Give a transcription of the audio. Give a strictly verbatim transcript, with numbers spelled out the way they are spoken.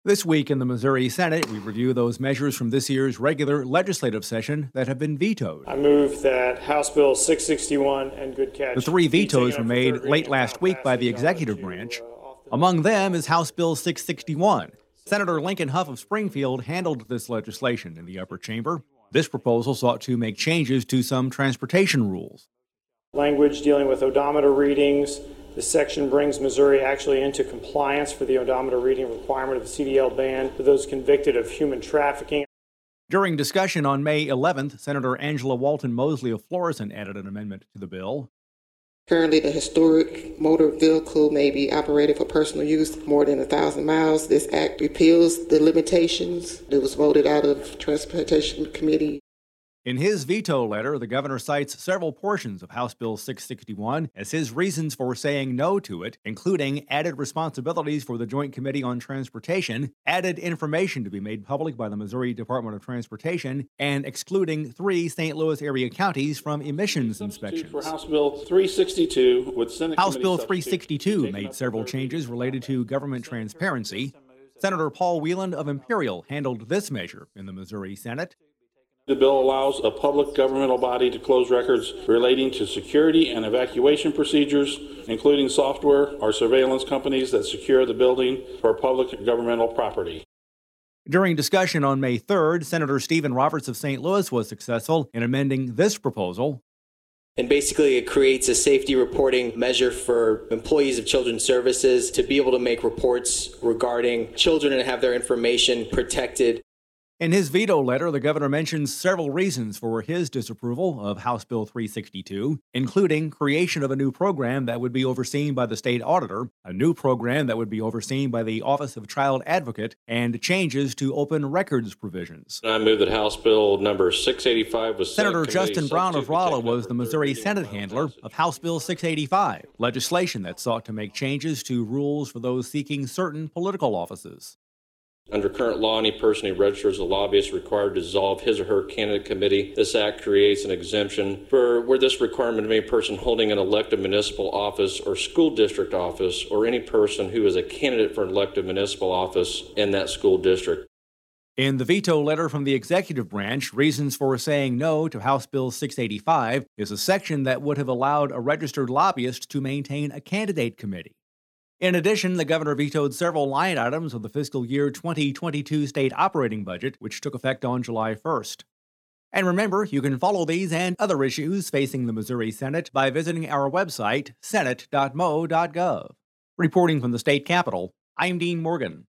This week in the Missouri Senate, we review those measures from this year's regular legislative session that have been vetoed. I move that House Bill six sixty-one and good catch. The three vetoes were made late last week by the executive branch. Among them is House Bill six sixty-one. Senator Lincoln Huff of Springfield handled this legislation in the upper chamber. This proposal sought to make changes to some transportation rules. Language dealing with odometer readings. This section brings Missouri actually into compliance for the odometer reading requirement of the C D L ban for those convicted of human trafficking. During discussion on May eleventh, Senator Angela Walton Mosley of Florissant added an amendment to the bill. Currently, the historic motor vehicle may be operated for personal use more than one thousand miles. This act repeals the limitations. It was voted out of Transportation Committee. In his veto letter, the governor cites several portions of House Bill six sixty-one as his reasons for saying no to it, including added responsibilities for the Joint Committee on Transportation, added information to be made public by the Missouri Department of Transportation, and excluding three Saint Louis area counties from emissions inspections. For House Bill three sixty-two, with Senate House Bill three sixty-two made several changes related to government transparency. Senator Paul Wieland of Imperial handled this measure in the Missouri Senate. The bill allows a public governmental body to close records relating to security and evacuation procedures, including software or surveillance companies that secure the building for public governmental property. During discussion on May third, Senator Stephen Roberts of Saint Louis was successful in amending this proposal. And basically, it creates a safety reporting measure for employees of Children's Services to be able to make reports regarding children and have their information protected. In his veto letter, the governor mentions several reasons for his disapproval of House Bill three sixty-two, including creation of a new program that would be overseen by the state auditor, a new program that would be overseen by the Office of Child Advocate, and changes to open records provisions. I move that House Bill number six eighty-five was Senator Justin Brown of Rolla was the Missouri Senate handler of House Bill six eighty-five, legislation that sought to make changes to rules for those seeking certain political offices. Under current law, any person who registers as a lobbyist is required to dissolve his or her candidate committee. This act creates an exemption for where this requirement of any person holding an elected municipal office or school district office, or any person who is a candidate for an elected municipal office in that school district. In the veto letter from the executive branch, reasons for saying no to House Bill six eighty-five is a section that would have allowed a registered lobbyist to maintain a candidate committee. In addition, the governor vetoed several line items of the fiscal year twenty twenty-two state operating budget, which took effect on July first. And remember, you can follow these and other issues facing the Missouri Senate by visiting our website, senate dot mo dot gov. Reporting from the state capitol, I'm Dean Morgan.